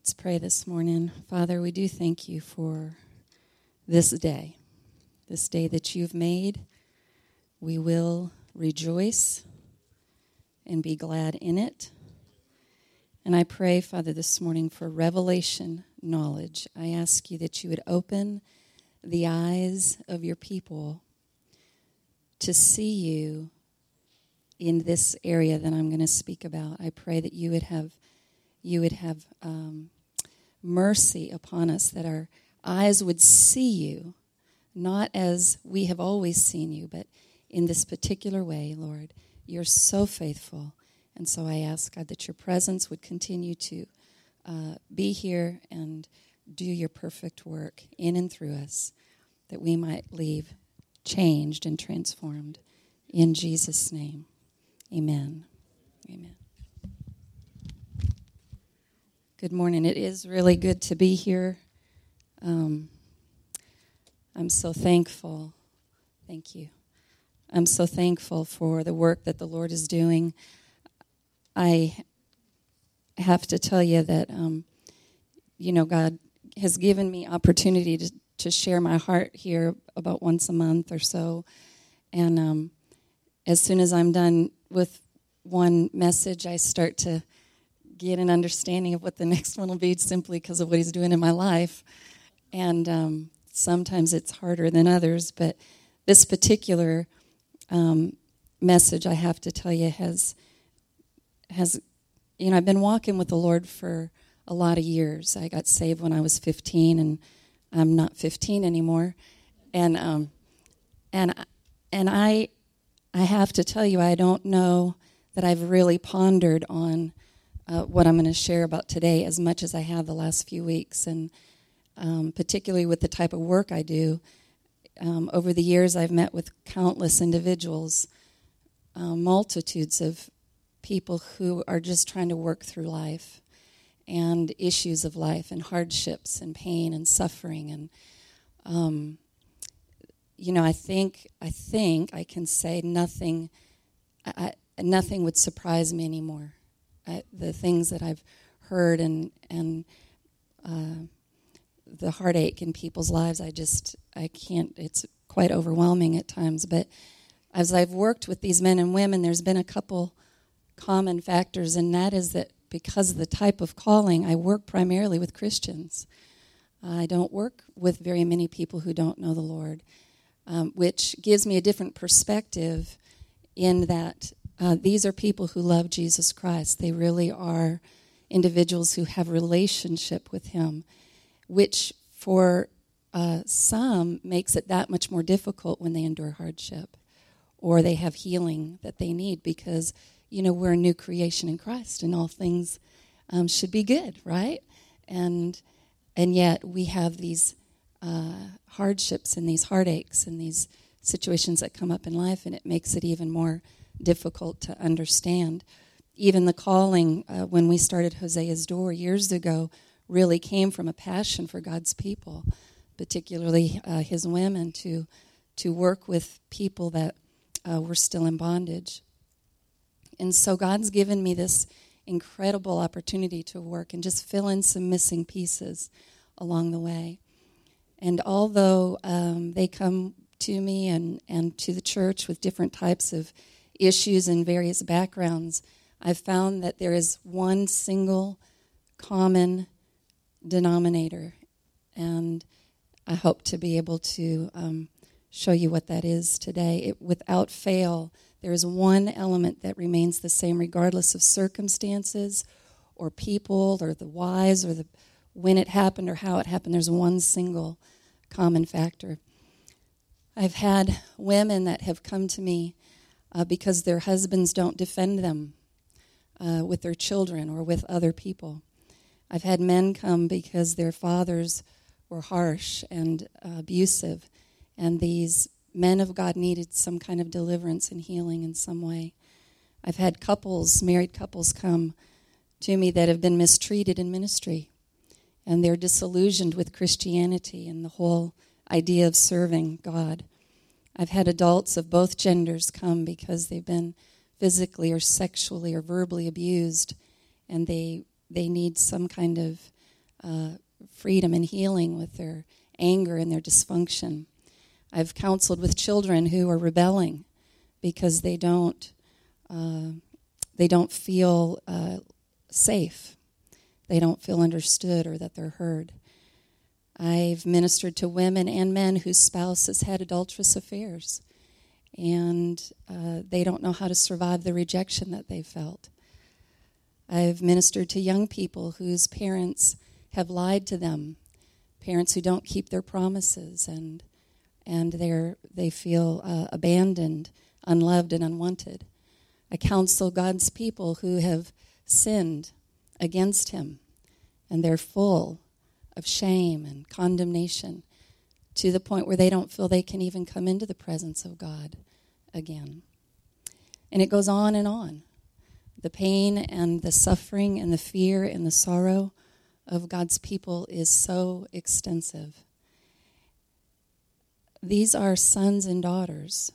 Let's pray this morning. Father, we do thank you for this day that you've made. We will rejoice and be glad in it. And I pray, Father, this morning for revelation knowledge. I ask you that you would open the eyes of your people to see you in this area that I'm going to speak about. I pray that you would have mercy upon us, that our eyes would see you, not as we have always seen you, but in this particular way, Lord. You're so faithful. And so I ask, God, that your presence would continue to be here and do your perfect work in and through us, that we might leave changed and transformed. In Jesus' name, amen. Amen. Good morning. It is really good to be here. I'm so thankful. Thank you. I'm so thankful for the work that the Lord is doing. I have to tell you that, God has given me opportunity to share my heart here about once a month or so. And as soon as I'm done with one message, I start to get an understanding of what the next one will be, simply because of what he's doing in my life. And sometimes it's harder than others, but this particular message, I have to tell you, has I've been walking with the Lord for a lot of years. I got saved when I was 15, and I'm not 15 anymore. And I have to tell you, I don't know that I've really pondered on what I'm going to share about today as much as I have the last few weeks, and particularly with the type of work I do. Over the years, I've met with countless individuals, multitudes of people who are just trying to work through life and issues of life and hardships and pain and suffering. And, I think I can say nothing would surprise me anymore. The things that I've heard and the heartache in people's lives, I can't, it's quite overwhelming at times. But as I've worked with these men and women, there's been a couple common factors, and that is that because of the type of calling, I work primarily with Christians. I don't work with very many people who don't know the Lord, which gives me a different perspective in that these are people who love Jesus Christ. They really are individuals who have relationship with him, which for some makes it that much more difficult when they endure hardship or they have healing that they need, because, we're a new creation in Christ and all things should be good, right? And yet we have these hardships and these heartaches and these situations that come up in life, and it makes it even more difficult to understand. Even the calling, when we started Hosea's Door years ago, really came from a passion for God's people, particularly his women, to work with people that were still in bondage. And so God's given me this incredible opportunity to work and just fill in some missing pieces along the way. And although they come to me and to the church with different types of issues and various backgrounds, I've found that there is one single common denominator, and I hope to be able to show you what that is today. Without fail, there is one element that remains the same regardless of circumstances or people or the whys or the when it happened or how it happened. There's one single common factor. I've had women that have come to me because their husbands don't defend them with their children or with other people. I've had men come because their fathers were harsh and abusive, and these men of God needed some kind of deliverance and healing in some way. I've had married couples come to me that have been mistreated in ministry, and they're disillusioned with Christianity and the whole idea of serving God. I've had adults of both genders come because they've been physically or sexually or verbally abused, and they need some kind of freedom and healing with their anger and their dysfunction. I've counseled with children who are rebelling because they don't feel safe. They don't feel understood or that they're heard. I've ministered to women and men whose spouses had adulterous affairs, and they don't know how to survive the rejection that they felt. I've ministered to young people whose parents have lied to them, parents who don't keep their promises, and they feel abandoned, unloved, and unwanted. I counsel God's people who have sinned against him, and they're full of shame and condemnation to the point where they don't feel they can even come into the presence of God again. And it goes on and on. The pain and the suffering and the fear and the sorrow of God's people is so extensive. These are sons and daughters.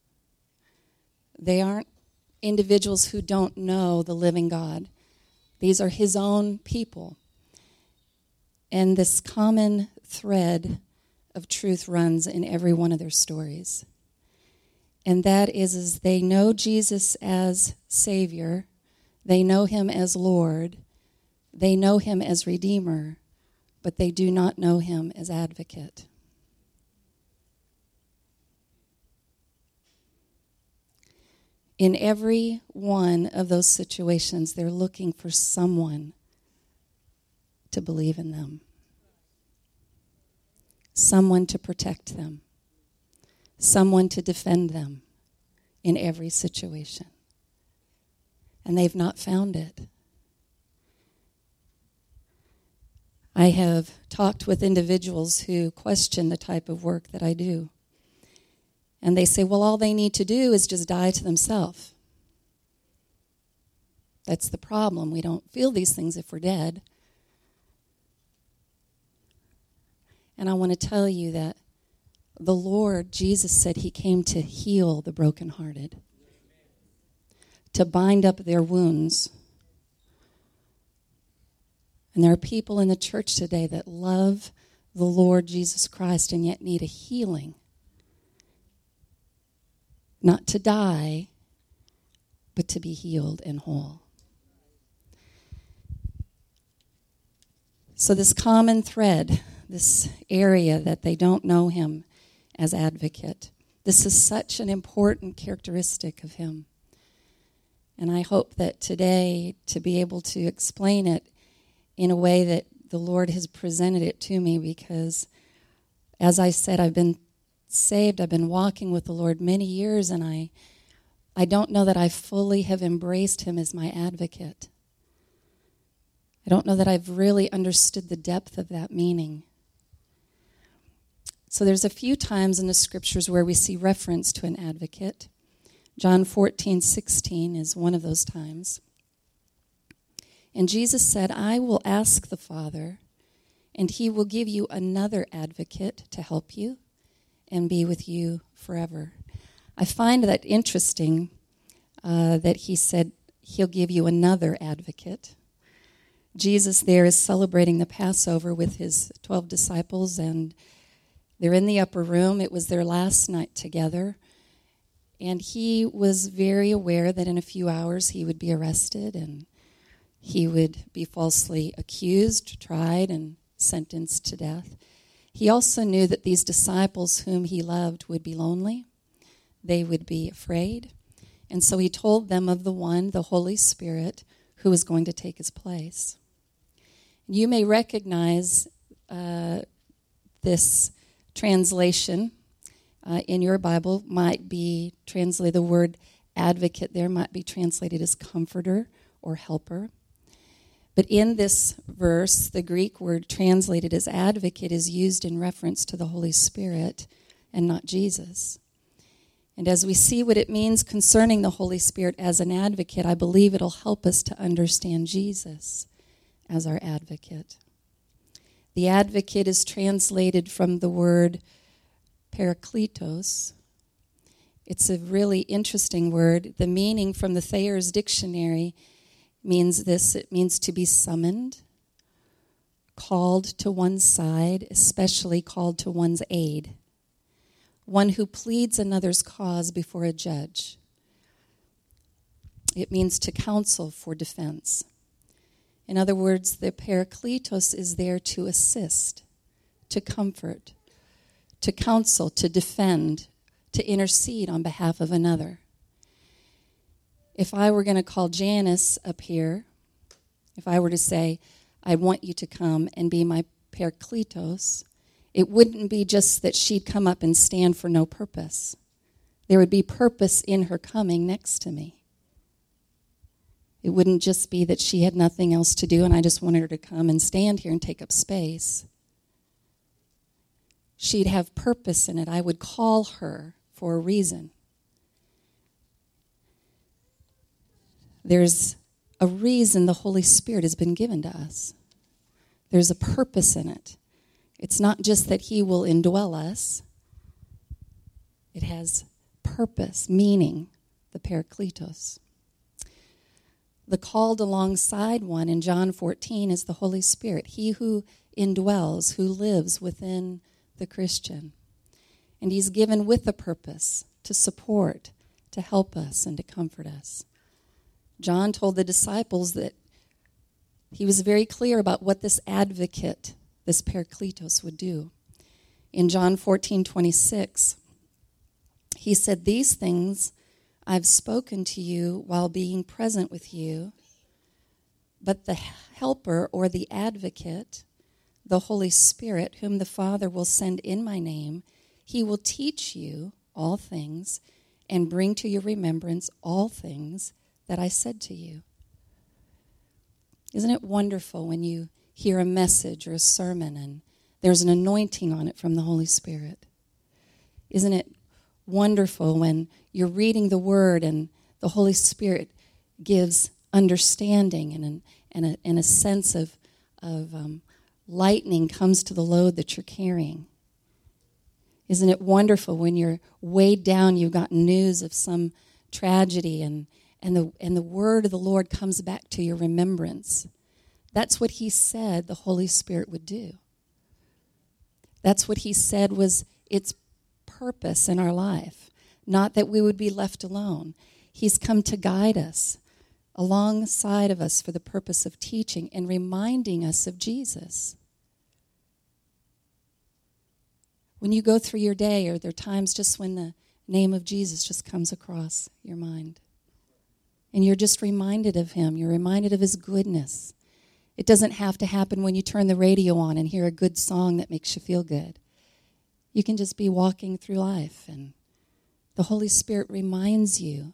They aren't individuals who don't know the living God. These are his own people. And this common thread of truth runs in every one of their stories. And that is they know Jesus as Savior. They know him as Lord. They know him as Redeemer. But they do not know him as Advocate. In every one of those situations, they're looking for someone to believe in them, someone to protect them, someone to defend them in every situation. And they've not found it. I have talked with individuals who question the type of work that I do. And they say, well, all they need to do is just die to themselves. That's the problem. We don't feel these things if we're dead. And I want to tell you that the Lord, Jesus said he came to heal the brokenhearted, to bind up their wounds. And there are people in the church today that love the Lord Jesus Christ and yet need a healing. Not to die, but to be healed and whole. So this common thread, this area that they don't know him as Advocate, this is such an important characteristic of him. And I hope that today to be able to explain it in a way that the Lord has presented it to me, because as I said, I've been saved, I've been walking with the Lord many years, and I don't know that I fully have embraced him as my Advocate. I don't know that I've really understood the depth of that meaning. So there's a few times in the scriptures where we see reference to an advocate. John 14:16 is one of those times. And Jesus said, I will ask the Father, and he will give you another advocate to help you and be with you forever. I find that interesting that he said he'll give you another advocate. Jesus there is celebrating the Passover with his 12 disciples, and they're in the upper room. It was their last night together, and he was very aware that in a few hours he would be arrested and he would be falsely accused, tried, and sentenced to death. He also knew that these disciples whom he loved would be lonely. They would be afraid. And so he told them of the one, the Holy Spirit, who was going to take his place. You may recognize this translation in your Bible might be translated, the word advocate there might be translated as comforter or helper. But in this verse, the Greek word translated as advocate is used in reference to the Holy Spirit and not Jesus. And as we see what it means concerning the Holy Spirit as an advocate, I believe it'll help us to understand Jesus as our advocate. The advocate is translated from the word parakletos. It's a really interesting word. The meaning from the Thayer's Dictionary means this. It means to be summoned, called to one's side, especially called to one's aid, one who pleads another's cause before a judge. It means to counsel for defense. In other words, the Parakletos is there to assist, to comfort, to counsel, to defend, to intercede on behalf of another. If I were going to call Janice up here, if I were to say, I want you to come and be my Parakletos, it wouldn't be just that she'd come up and stand for no purpose. There would be purpose in her coming next to me. It wouldn't just be that she had nothing else to do and I just wanted her to come and stand here and take up space. She'd have purpose in it. I would call her for a reason. There's a reason the Holy Spirit has been given to us. There's a purpose in it. It's not just that he will indwell us. It has purpose, meaning, the Parakletos. The called alongside one in John 14 is the Holy Spirit, he who indwells, who lives within the Christian. And he's given with a purpose to support, to help us, and to comfort us. John told the disciples that he was very clear about what this advocate, this Parakletos, would do. In John 14:26, he said, "These things I've spoken to you while being present with you, but the helper or the advocate, the Holy Spirit, whom the Father will send in my name, he will teach you all things and bring to your remembrance all things that I said to you." Isn't it wonderful when you hear a message or a sermon and there's an anointing on it from the Holy Spirit? Isn't it wonderful when you're reading the Word and the Holy Spirit gives understanding and a sense of lightning comes to the load that you're carrying? Isn't it wonderful when you're weighed down, you've got news of some tragedy and the word of the Lord comes back to your remembrance? That's what he said the Holy Spirit would do. That's what he said was its purpose in our life. Not that we would be left alone. He's come to guide us alongside of us for the purpose of teaching and reminding us of Jesus. When you go through your day, are there times just when the name of Jesus just comes across your mind? And you're just reminded of him. You're reminded of his goodness. It doesn't have to happen when you turn the radio on and hear a good song that makes you feel good. You can just be walking through life and the Holy Spirit reminds you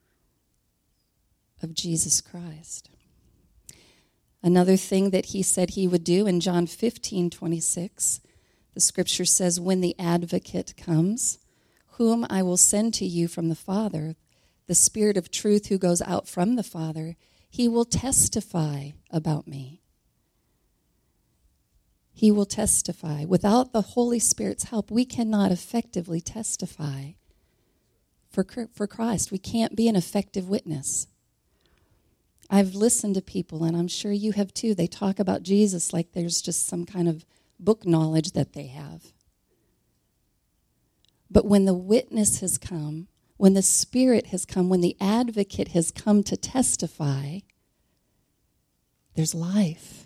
of Jesus Christ. Another thing that he said he would do in John 15:26, the scripture says, "When the advocate comes, whom I will send to you from the Father, the Spirit of truth who goes out from the Father, he will testify about me." He will testify. Without the Holy Spirit's help, we cannot effectively testify for Christ. We can't be an effective witness. I've listened to people, and I'm sure you have too. They talk about Jesus like there's just some kind of book knowledge that they have. But when the witness has come, when the Spirit has come, when the advocate has come to testify, there's life.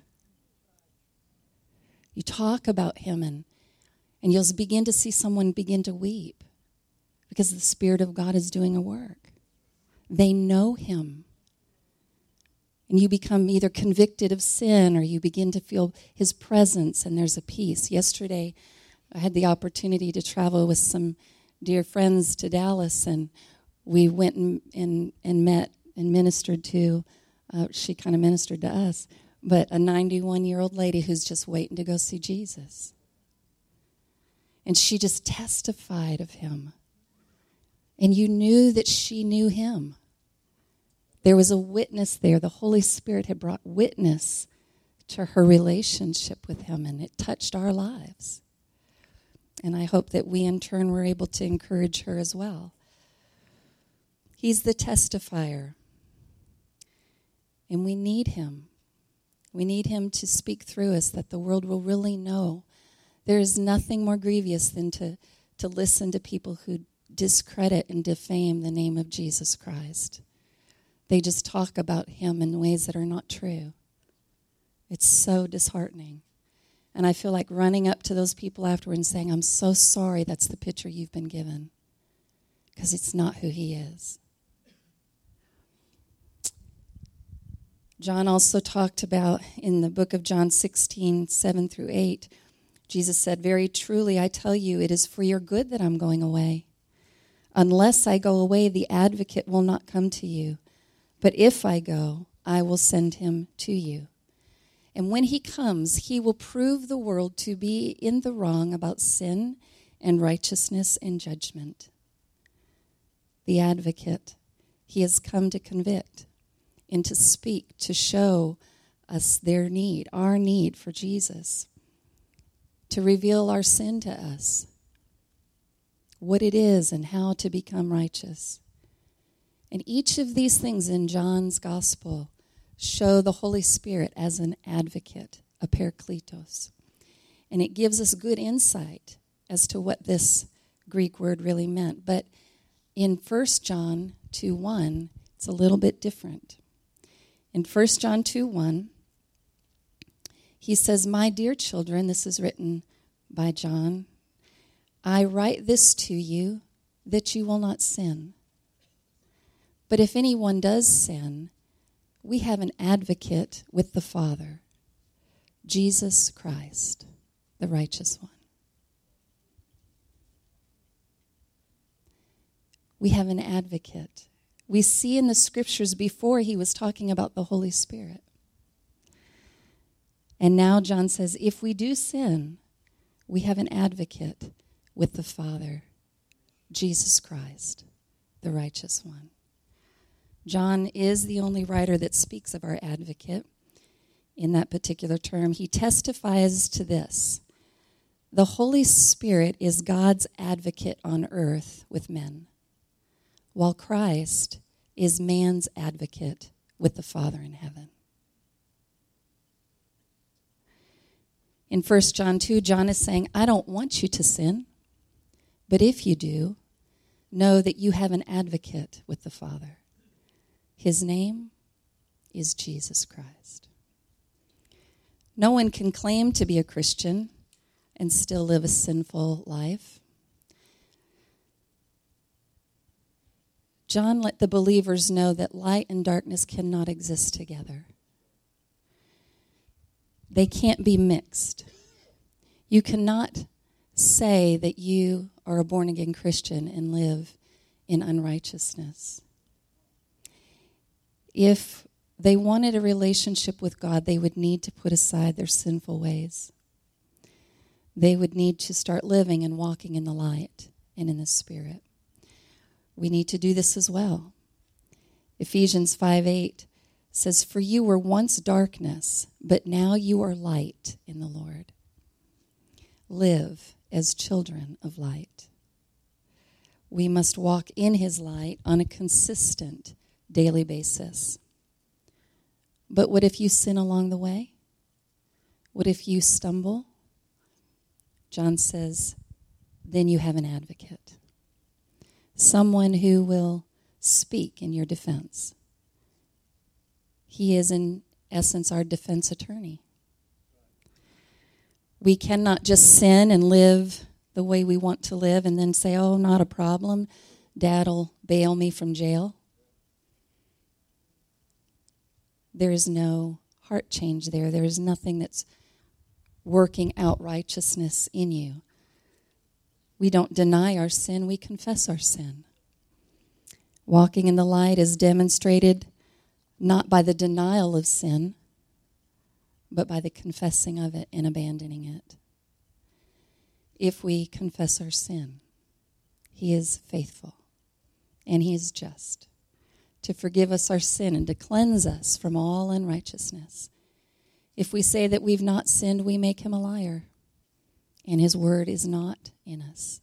You talk about him and you'll begin to see someone begin to weep because the Spirit of God is doing a work. They know him. And you become either convicted of sin or you begin to feel his presence and there's a peace. Yesterday, I had the opportunity to travel with some dear friends to Dallas, and we went and met and ministered to, she kind of ministered to us, but a 91-year-old lady who's just waiting to go see Jesus. And she just testified of him. And you knew that she knew him. There was a witness there. The Holy Spirit had brought witness to her relationship with him, and it touched our lives. And I hope that we, in turn, were able to encourage her as well. He's the testifier, and we need him. We need him to speak through us that the world will really know. There is nothing more grievous than to listen to people who discredit and defame the name of Jesus Christ. They just talk about him in ways that are not true. It's so disheartening. And I feel like running up to those people afterward and saying, I'm so sorry that's the picture you've been given. Because it's not who he is. John also talked about in the book of John 16, 7 through 8, Jesus said, very truly, I tell you, it is for your good that I'm going away. Unless I go away, the advocate will not come to you. But if I go, I will send him to you. And when he comes, he will prove the world to be in the wrong about sin and righteousness and judgment. The advocate, he has come to convict and to speak, to show us their need, our need for Jesus, to reveal our sin to us, what it is and how to become righteous. And each of these things in John's gospel show the Holy Spirit as an advocate, a parakletos. And it gives us good insight as to what this Greek word really meant. But in 1 John 2:1, it's a little bit different. In 1 John 2:1, he says, my dear children, this is written by John, I write this to you that you will not sin. But if anyone does sin, we have an advocate with the Father, Jesus Christ, the righteous one. We have an advocate. We see in the scriptures before he was talking about the Holy Spirit. And now John says, if we do sin, we have an advocate with the Father, Jesus Christ, the righteous one. John is the only writer that speaks of our advocate in that particular term. He testifies to this. The Holy Spirit is God's advocate on earth with men, while Christ is man's advocate with the Father in heaven. In 1 John 2, John is saying, I don't want you to sin, but if you do, know that you have an advocate with the Father. His name is Jesus Christ. No one can claim to be a Christian and still live a sinful life. John let the believers know that light and darkness cannot exist together. They can't be mixed. You cannot say that you are a born-again Christian and live in unrighteousness. If they wanted a relationship with God, they would need to put aside their sinful ways. They would need to start living and walking in the light and in the Spirit. We need to do this as well. Ephesians 5:8 says, for you were once darkness, but now you are light in the Lord. Live as children of light. We must walk in his light on a consistent daily basis. But what if you sin along the way? What if you stumble? John says, then you have an advocate. Someone who will speak in your defense. He is, in essence, our defense attorney. We cannot just sin and live the way we want to live and then say, oh, not a problem. Dad'll bail me from jail. There is no heart change there. There is nothing that's working out righteousness in you. We don't deny our sin, we confess our sin. Walking in the light is demonstrated not by the denial of sin, but by the confessing of it and abandoning it. If we confess our sin, he is faithful and he is just to forgive us our sin and to cleanse us from all unrighteousness. If we say that we've not sinned, we make him a liar, and his word is not in us.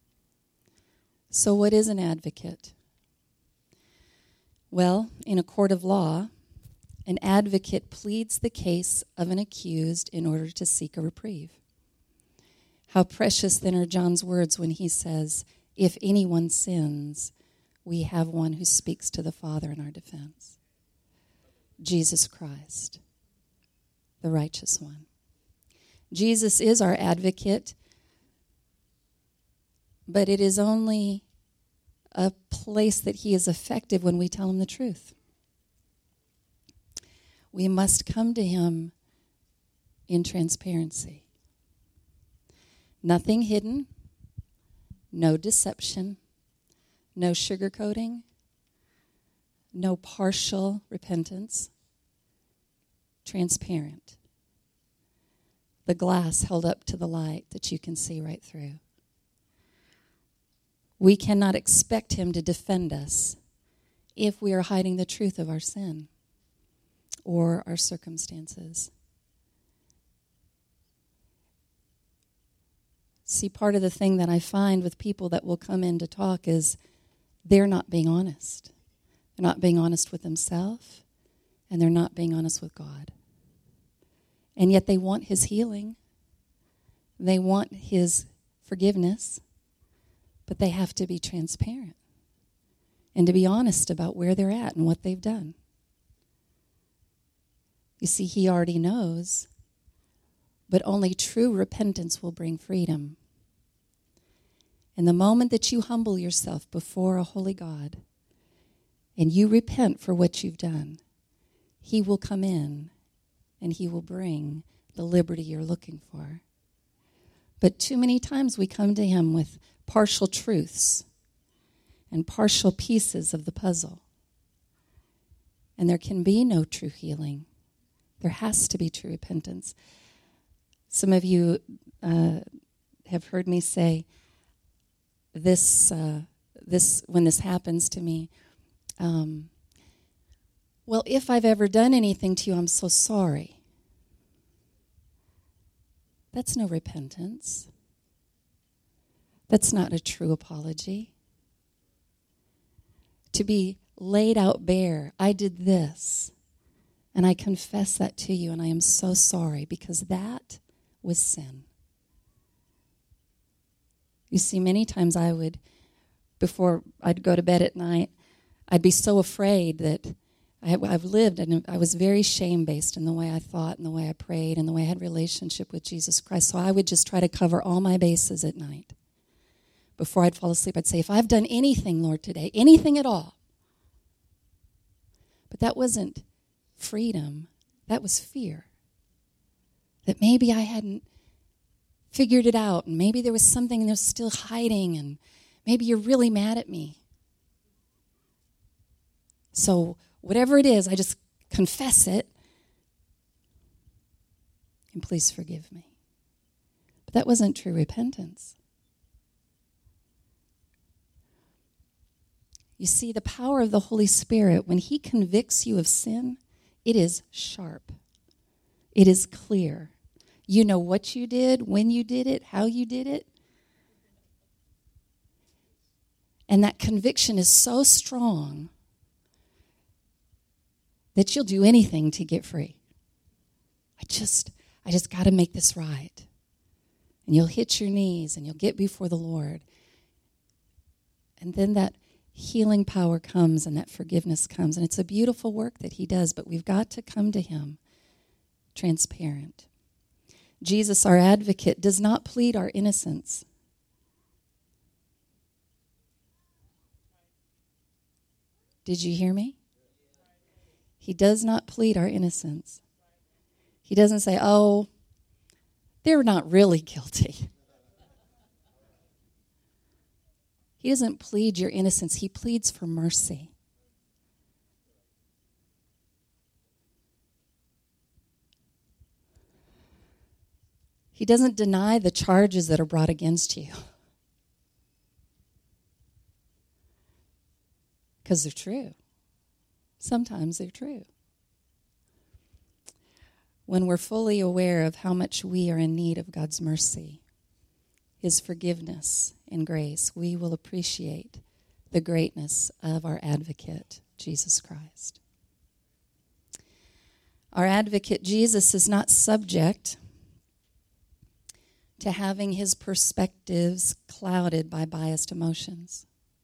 So what is an advocate? Well, in a court of law, An advocate pleads the case of an accused in order to seek a reprieve. How precious then are John's words when he says, if anyone sins, we have one who speaks to the Father in our defense. Jesus Christ, the righteous one. Jesus is our advocate, but it is only a place that he is effective when we tell him the truth. We must come to him in transparency. Nothing hidden, no deception, no sugarcoating, no partial repentance. Transparent. The glass held up to the light that you can see right through. We cannot expect him to defend us if we are hiding the truth of our sin or our circumstances. See, part of the thing that I find with people that will come in to talk is they're not being honest. They're not being honest with themselves, and they're not being honest with God. And yet they want his healing. They want his forgiveness. But they have to be transparent and to be honest about where they're at and what they've done. You see, he already knows, but only true repentance will bring freedom. And the moment that you humble yourself before a holy God and you repent for what you've done, he will come in and he will bring the liberty you're looking for. But too many times we come to him with partial truths and partial pieces of the puzzle. And there can be no true healing. There has to be true repentance. Some of you have heard me say this when this happens to me. Well, if I've ever done anything to you, I'm so sorry. That's no repentance. That's not a true apology. To be laid out bare, I did this, and I confess that to you, and I am so sorry, because that was sin. You see, many times I would, before I'd go to bed at night, I'd be so afraid that I've lived, and I was very shame-based in the way I thought and the way I prayed and the way I had relationship with Jesus Christ. So I would just try to cover all my bases at night. Before I'd fall asleep, I'd say, if I've done anything, Lord, today, anything at all. But that wasn't freedom. That was fear. That maybe I hadn't figured it out, and maybe there was something that was still hiding, and maybe you're really mad at me. So whatever it is, I just confess it, and please forgive me. But that wasn't true repentance. You see, the power of the Holy Spirit, when he convicts you of sin, it is sharp. It is clear. You know what you did, when you did it, how you did it. And that conviction is so strong that you'll do anything to get free. I just got to make this right. And you'll hit your knees and you'll get before the Lord. And then that healing power comes and that forgiveness comes. And it's a beautiful work that he does, but we've got to come to him transparent. Jesus, our advocate, does not plead our innocence. Did you hear me? He does not plead our innocence. He doesn't say, oh, they're not really guilty. He doesn't plead your innocence. He pleads for mercy. He doesn't deny the charges that are brought against you. Because they're true. Sometimes they're true. When we're fully aware of how much we are in need of God's mercy, his forgiveness and grace, we will appreciate the greatness of our advocate, Jesus Christ. Our advocate, Jesus, is not subject to having his perspectives clouded by biased emotions.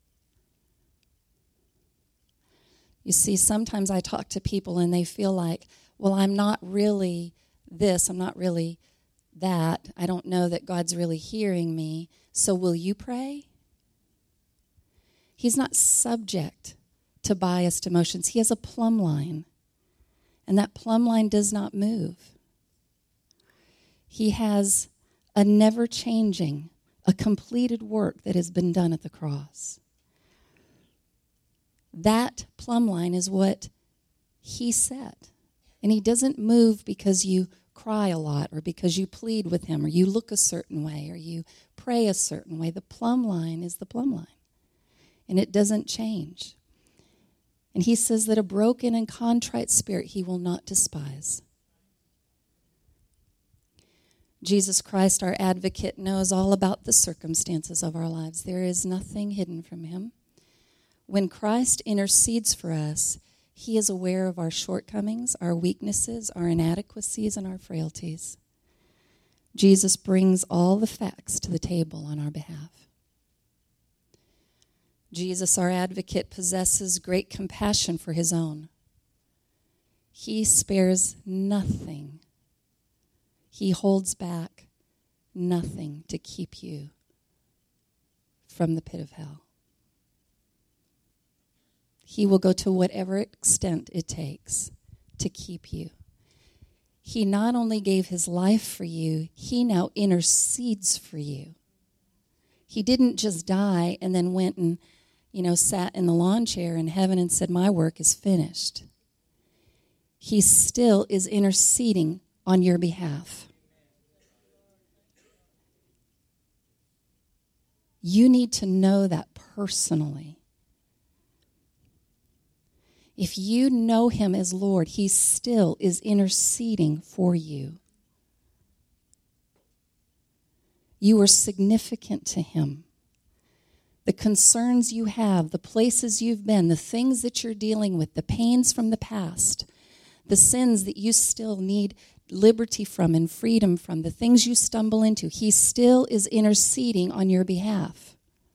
You see, sometimes I talk to people and they feel like, well, I'm not really this, I'm not really that. I don't know that God's really hearing me, so will you pray? He's not subject to biased emotions. He has a plumb line, and that plumb line does not move. He has a never-changing, a completed work that has been done at the cross. That plumb line is what he set. And he doesn't move because you cry a lot or because you plead with him or you look a certain way or you pray a certain way. The plumb line is the plumb line. And it doesn't change. And he says that a broken and contrite spirit he will not despise. Jesus Christ, our advocate, knows all about the circumstances of our lives. There is nothing hidden from him. When Christ intercedes for us, he is aware of our shortcomings, our weaknesses, our inadequacies, and our frailties. Jesus brings all the facts to the table on our behalf. Jesus, our advocate, possesses great compassion for his own. He spares nothing. He holds back nothing to keep you from the pit of hell. He will go to whatever extent it takes to keep you. He not only gave his life for you, he now intercedes for you. He didn't just die and then went and, sat in the lawn chair in heaven and said, my work is finished. He still is interceding on your behalf. You need to know that personally. If you know him as Lord, he still is interceding for you. You are significant to him. The concerns you have, the places you've been, the things that you're dealing with, the pains from the past, the sins that you still need liberty from and freedom from, the things you stumble into, he still is interceding on your behalf.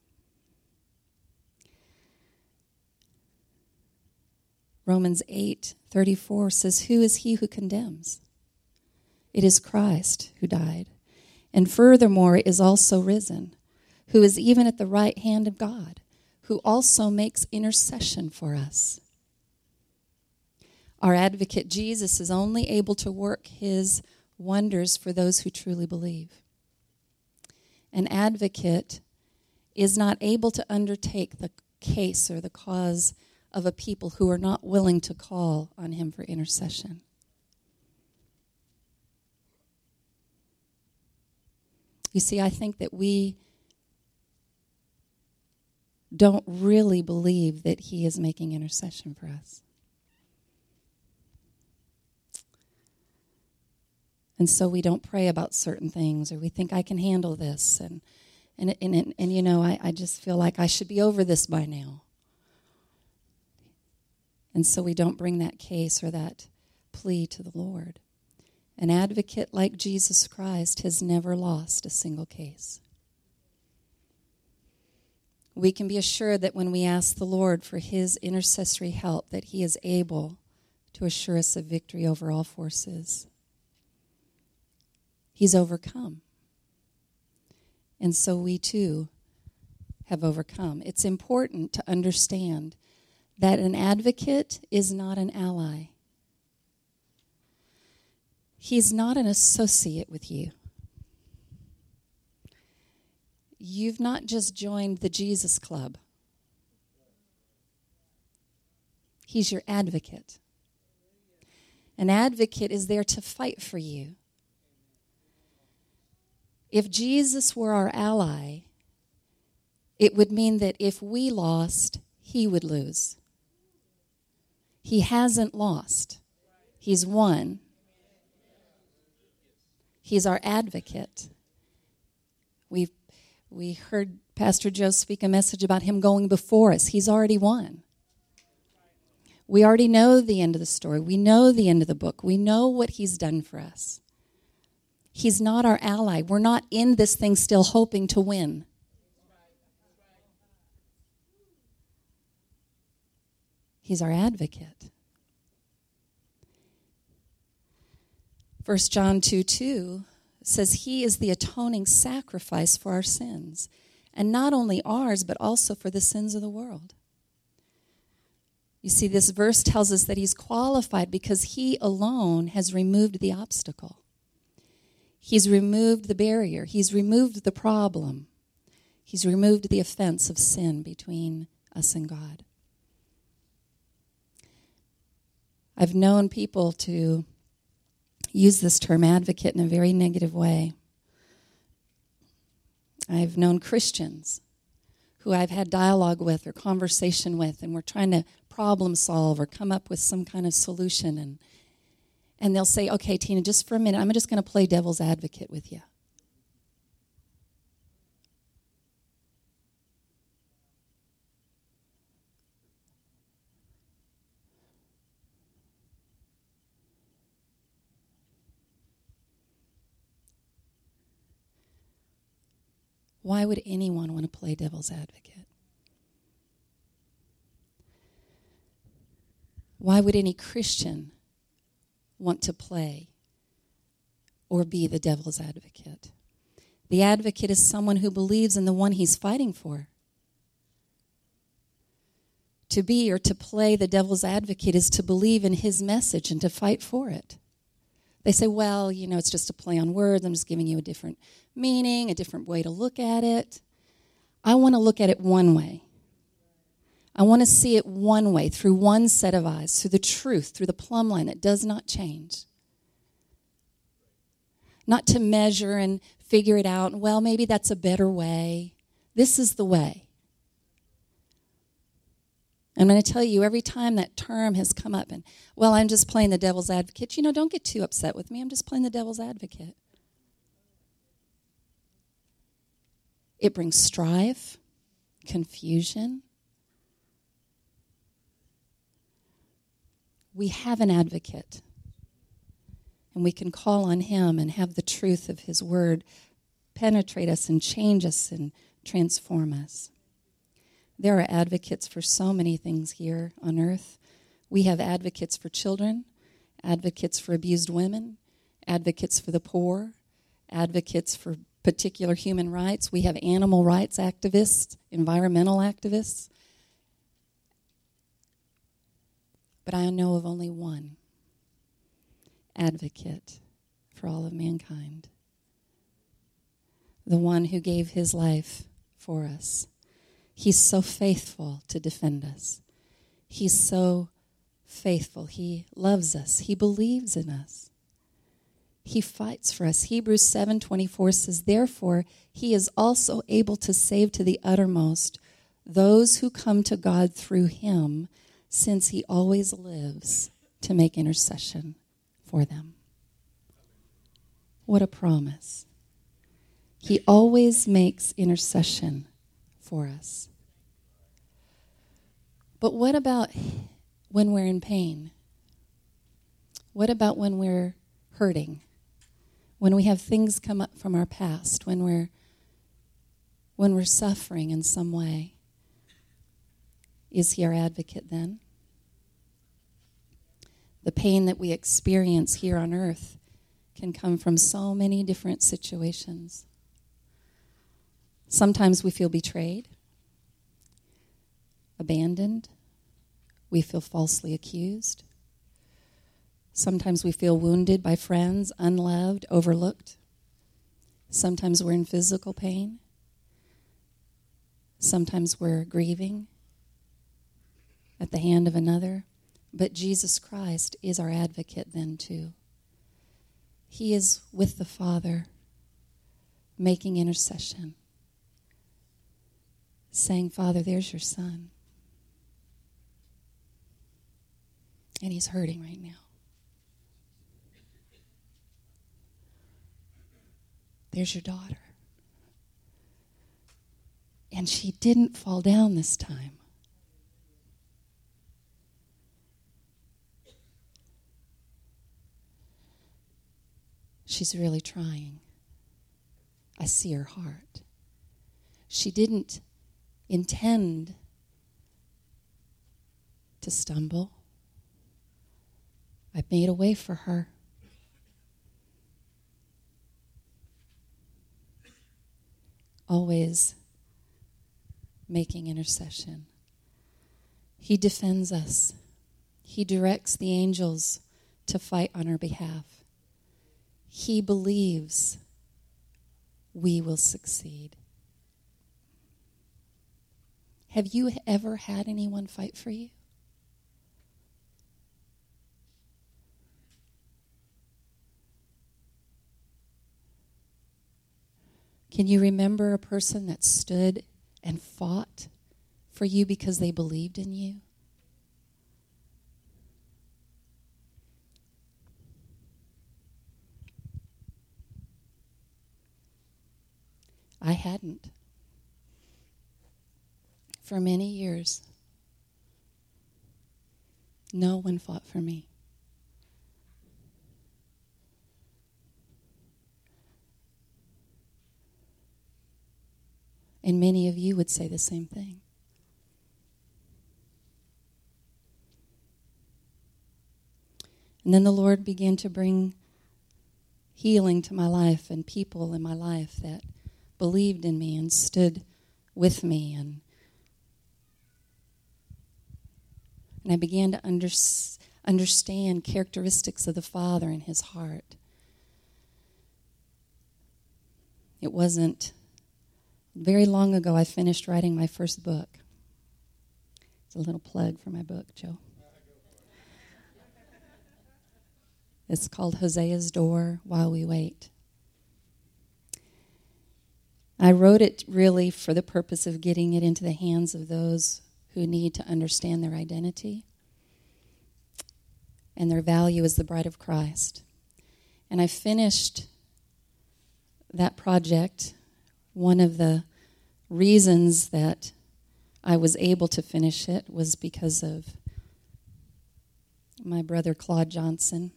Romans 8:34 says, who is he who condemns? It is Christ who died, and furthermore is also risen, who is even at the right hand of God, who also makes intercession for us. Our advocate Jesus is only able to work his wonders for those who truly believe. An advocate is not able to undertake the case or the cause of a people who are not willing to call on him for intercession. You see, I think that we don't really believe that he is making intercession for us. And so we don't pray about certain things, or we think I can handle this, and I just feel like I should be over this by now. And so we don't bring that case or that plea to the Lord. An advocate like Jesus Christ has never lost a single case. We can be assured that when we ask the Lord for his intercessory help, that he is able to assure us of victory over all forces. He's overcome. And so we too have overcome. It's important to understand that an advocate is not an ally. He's not an associate with you. You've not just joined the Jesus Club. He's your advocate. An advocate is there to fight for you. If Jesus were our ally, it would mean that if we lost, he would lose. He hasn't lost. He's won. He's our advocate. We heard Pastor Joe speak a message about him going before us. He's already won. We already know the end of the story. We know the end of the book. We know what he's done for us. He's not our ally. We're not in this thing still hoping to win. He's our advocate. 1 John 2:2 says he is the atoning sacrifice for our sins, and not only ours, but also for the sins of the world. You see, this verse tells us that he's qualified because he alone has removed the obstacle. He's removed the barrier. He's removed the problem. He's removed the offense of sin between us and God. I've known people to use this term advocate in a very negative way. I've known Christians who I've had dialogue with or conversation with, and we're trying to problem solve or come up with some kind of solution. And they'll say, okay, Tina, just for a minute, I'm just going to play devil's advocate with you. Why would anyone want to play devil's advocate? Why would any Christian want to play or be the devil's advocate? The advocate is someone who believes in the one he's fighting for. To be or to play the devil's advocate is to believe in his message and to fight for it. They say, well, it's just a play on words. I'm just giving you a different meaning, a different way to look at it. I want to look at it one way. I want to see it one way, through one set of eyes, through the truth, through the plumb line that does not change. Not to measure and figure it out, well, maybe that's a better way. This is the way. I'm going to tell you, every time that term has come up, and, well, I'm just playing the devil's advocate, don't get too upset with me. I'm just playing the devil's advocate. It brings strife, confusion. We have an advocate, and we can call on him and have the truth of his word penetrate us and change us and transform us. There are advocates for so many things here on earth. We have advocates for children, advocates for abused women, advocates for the poor, advocates for particular human rights. We have animal rights activists, environmental activists. But I know of only one advocate for all of mankind. The one who gave his life for us. He's so faithful to defend us. He's so faithful. He loves us. He believes in us. He fights for us. Hebrews 7:24 says, therefore, he is also able to save to the uttermost those who come to God through him, since he always lives to make intercession for them. What a promise. He always makes intercession for us. But what about when we're in pain? What about when we're hurting? When we have things come up from our past, when we're suffering in some way? Is he our advocate then? The pain that we experience here on earth can come from so many different situations. Sometimes we feel betrayed, abandoned. We feel falsely accused. Sometimes we feel wounded by friends, unloved, overlooked. Sometimes we're in physical pain. Sometimes we're grieving at the hand of another. But Jesus Christ is our advocate then too. He is with the Father, making intercession, saying, Father, there's your son. And he's hurting right now. There's your daughter. And she didn't fall down this time. She's really trying. I see her heart. She didn't intend to stumble. I made a way for her. Always making intercession. He defends us. He directs the angels to fight on our behalf. He believes we will succeed. Have you ever had anyone fight for you? Can you remember a person that stood and fought for you because they believed in you? I hadn't. For many years, no one fought for me. And many of you would say the same thing. And then the Lord began to bring healing to my life and people in my life that believed in me and stood with me. And I began to understand characteristics of the Father in His heart. It wasn't very long ago I finished writing my first book. It's a little plug for my book, Joe. It's called Hosea's Door While We Wait. I wrote it really for the purpose of getting it into the hands of those who need to understand their identity and their value as the bride of Christ. And I finished that project. One of the reasons that I was able to finish it was because of my brother Claude Johnson.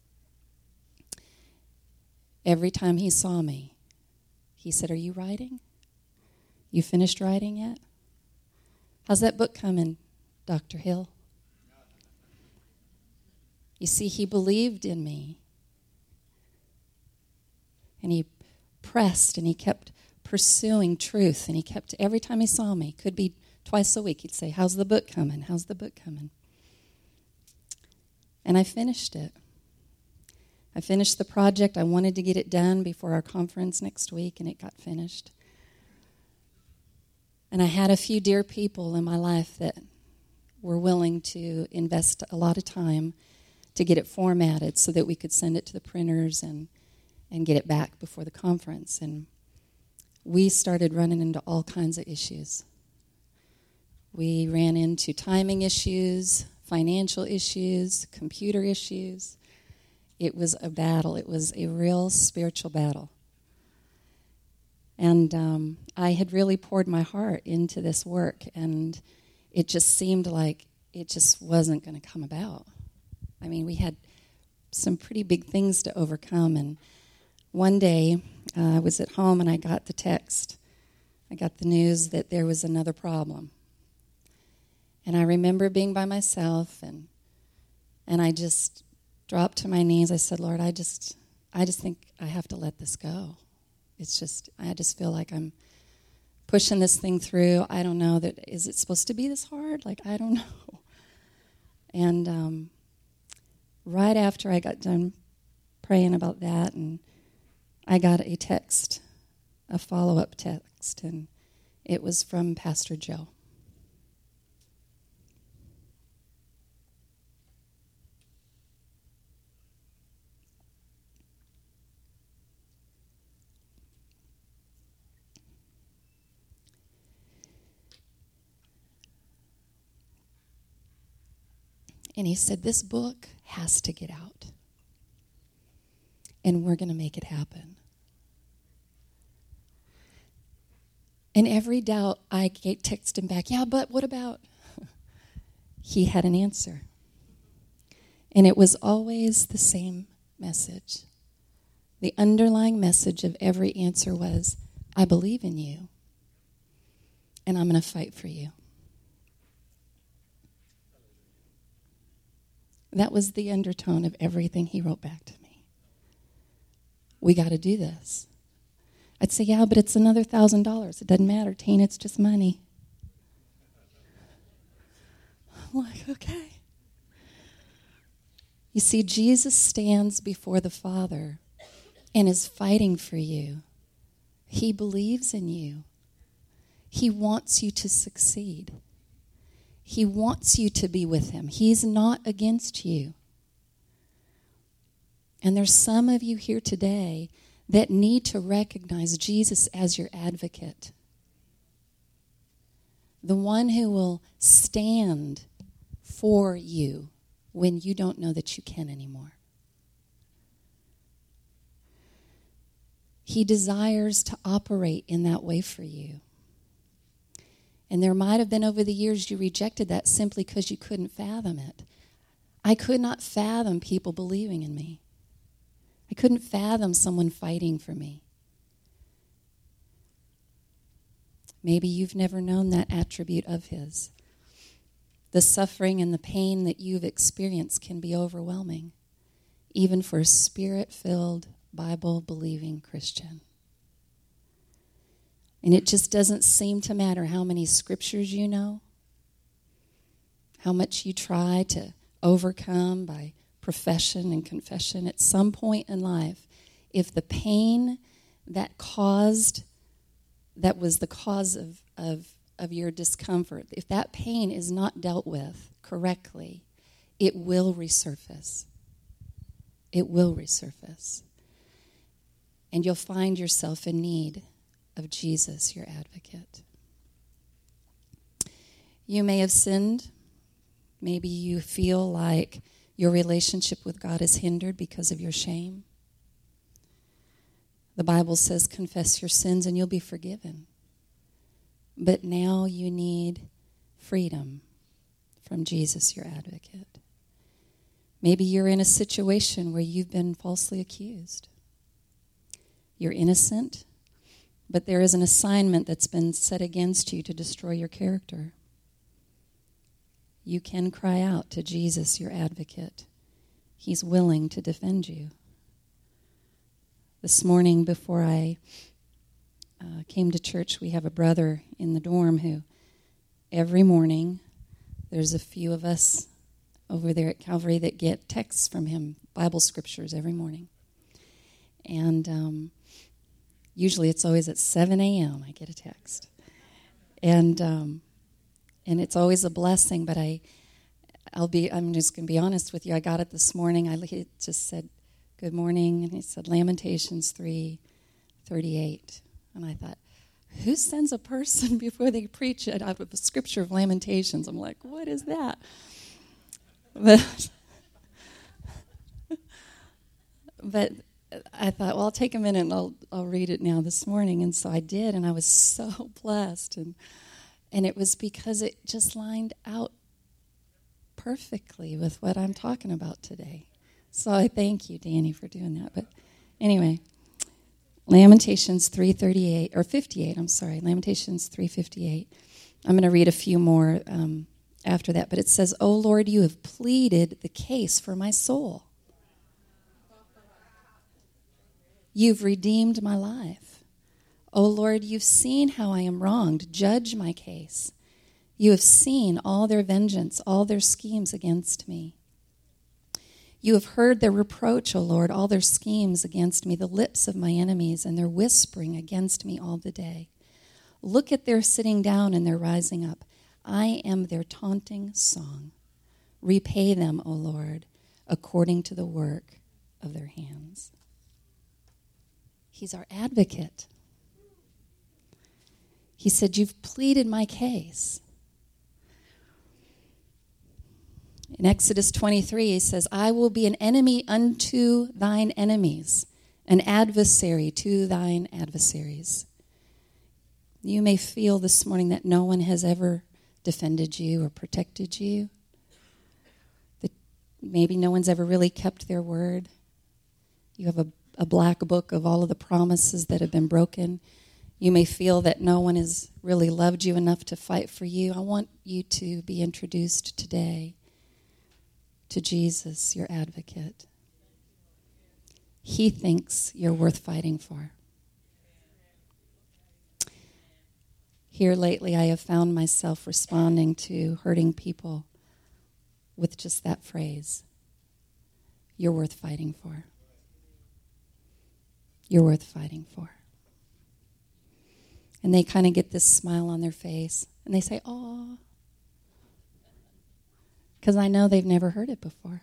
Every time he saw me, he said, "Are you writing? You finished writing yet? How's that book coming, Dr. Hill?" You see, he believed in me. And he pressed and he kept pursuing truth. And he kept, every time he saw me, could be twice a week, he'd say, "How's the book coming? How's the book coming?" And I finished it. I finished the project. I wanted to get it done before our conference next week, and it got finished. And I had a few dear people in my life that were willing to invest a lot of time to get it formatted so that we could send it to the printers and get it back before the conference. And we started running into all kinds of issues. We ran into timing issues, financial issues, computer issues. It was a battle. It was a real spiritual battle. And I had really poured my heart into this work, and it just seemed like it just wasn't going to come about. I mean, we had some pretty big things to overcome. And one day, I was at home, and I got the text. I got the news that there was another problem. And I remember being by myself, and I just dropped to my knees. I said, "Lord, I just think I have to let this go. It's just, I just feel like I'm pushing this thing through. I don't know that, is it supposed to be this hard? Like, I don't know." And right after I got done praying about that, and I got a text, a follow-up text, and it was from Pastor Joe. And he said, "This book has to get out. And we're going to make it happen." And every doubt, I text him back, "Yeah, but what about?" He had an answer. And it was always the same message. The underlying message of every answer was, I believe in you, and I'm going to fight for you. That was the undertone of everything he wrote back to me. We got to do this. I'd say, yeah, but it's another $1,000. It doesn't matter, Teen, it's just money. I'm like, okay. You see, Jesus stands before the Father and is fighting for you. He believes in you. He wants you to succeed. He wants you to be with him. He's not against you. And there's some of you here today that need to recognize Jesus as your advocate. The one who will stand for you when you don't know that you can anymore. He desires to operate in that way for you. And there might have been over the years you rejected that simply because you couldn't fathom it. I could not fathom people believing in me. I couldn't fathom someone fighting for me. Maybe you've never known that attribute of his. The suffering and the pain that you've experienced can be overwhelming, even for a spirit-filled, Bible-believing Christian. And it just doesn't seem to matter how many scriptures you know, how much you try to overcome by profession and confession. At some point in life, if the pain that was the cause of your discomfort, if that pain is not dealt with correctly, it will resurface. It will resurface. And you'll find yourself in need of Jesus, your advocate. You may have sinned. Maybe you feel like your relationship with God is hindered because of your shame. The Bible says, confess your sins and you'll be forgiven. But now you need freedom from Jesus, your advocate. Maybe you're in a situation where you've been falsely accused. You're innocent, but there is an assignment that's been set against you to destroy your character. You can cry out to Jesus, your advocate. He's willing to defend you. This morning, before I came to church, we have a brother in the dorm who every morning, there's a few of us over there at Calvary that get texts from him, Bible scriptures every morning. And usually it's always at 7 a.m. I get a text. And it's always a blessing, but I'm just going to be honest with you. I got it this morning. It just said, good morning, and he said Lamentations 3:38. And I thought, who sends a person before they preach it out of the scripture of Lamentations? I'm like, what is that? But I thought, well, I'll take a minute and I'll read it now this morning. And so I did, and I was so blessed. And it was because it just lined out perfectly with what I'm talking about today. So I thank you, Danny, for doing that. But anyway, Lamentations 3:38, or 58, I'm sorry, Lamentations 3:58. I'm going to read a few more after that. But it says, O Lord, you have pleaded the case for my soul. You've redeemed my life. O Lord, you've seen how I am wronged. Judge my case. You have seen all their vengeance, all their schemes against me. You have heard their reproach, O Lord, all their schemes against me, the lips of my enemies, and their whispering against me all the day. Look at their sitting down and their rising up. I am their taunting song. Repay them, O Lord, according to the work of their hands. He's our advocate. He said, you've pleaded my case. In Exodus 23, he says, I will be an enemy unto thine enemies, an adversary to thine adversaries. You may feel this morning that no one has ever defended you or protected you. That maybe no one's ever really kept their word. You have a black book of all of the promises that have been broken. You may feel that no one has really loved you enough to fight for you. I want you to be introduced today to Jesus, your advocate. He thinks you're worth fighting for. Here lately, I have found myself responding to hurting people with just that phrase. You're worth fighting for. You're worth fighting for. And they kind of get this smile on their face, and they say, "Aw," because I know they've never heard it before.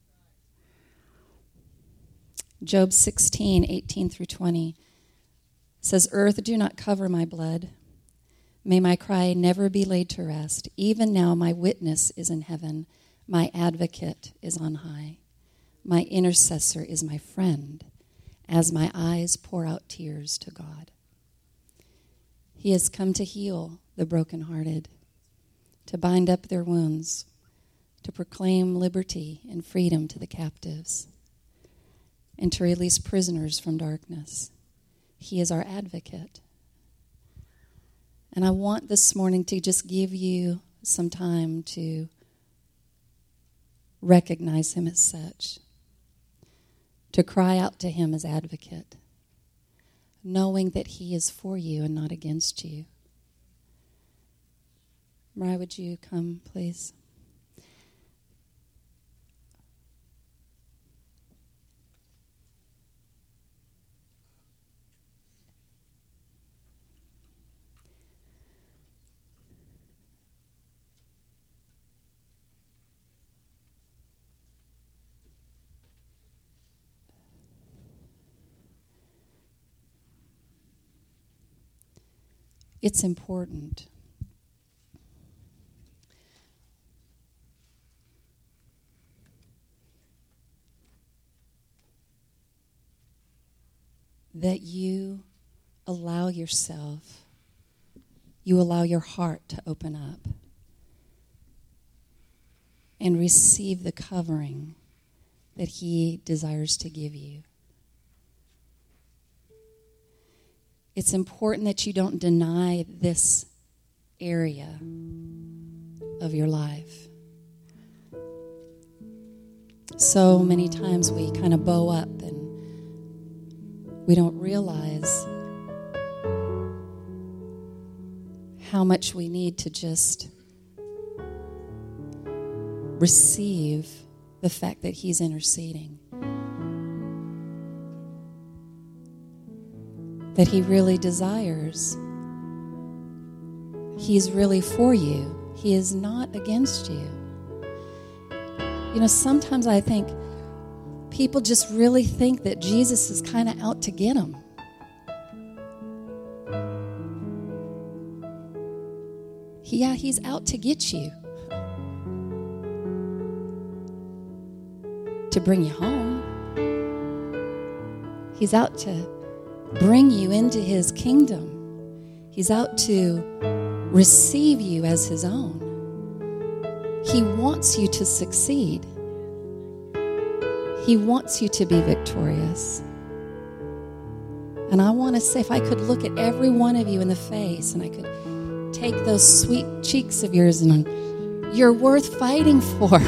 Job 16:18 through 20 says, "Earth, do not cover my blood. May my cry never be laid to rest. Even now my witness is in heaven. My advocate is on high. My intercessor is my friend, as my eyes pour out tears to God. He has come to heal the brokenhearted, to bind up their wounds, to proclaim liberty and freedom to the captives, and to release prisoners from darkness. He is our advocate." And I want this morning to just give you some time to recognize him as such, to cry out to him as advocate, knowing that he is for you and not against you. Mariah, would you come, please? It's important that you allow yourself, you allow your heart to open up and receive the covering that he desires to give you. It's important that you don't deny this area of your life. So many times we kind of bow up and we don't realize how much we need to just receive the fact that he's interceding. That he really desires. He's really for you. He is not against you. You know, sometimes I think people just really think that Jesus is kind of out to get them. Yeah, he's out to get you. To bring you home. He's out to bring you into his kingdom. He's out to receive you as his own. He wants you to succeed. He wants you to be victorious. And I want to say, if I could look at every one of you in the face and I could take those sweet cheeks of yours and you're worth fighting for.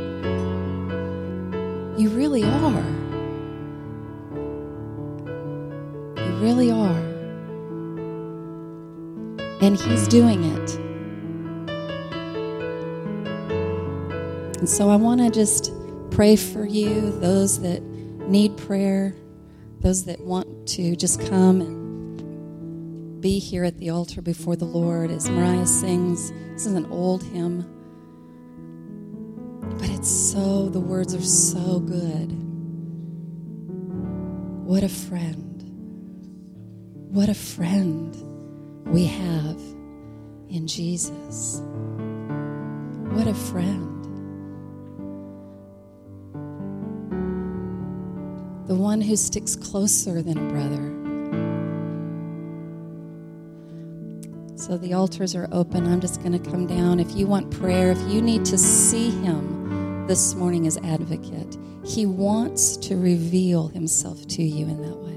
You really are. Really are. And he's doing it. And so I want to just pray for you, those that need prayer, those that want to just come and be here at the altar before the Lord as Mariah sings. This is an old hymn, but the words are so good. What a friend. What a friend we have in Jesus. What a friend. The one who sticks closer than a brother. So the altars are open. I'm just going to come down. If you want prayer, if you need to see him this morning as advocate. He wants to reveal himself to you in that way.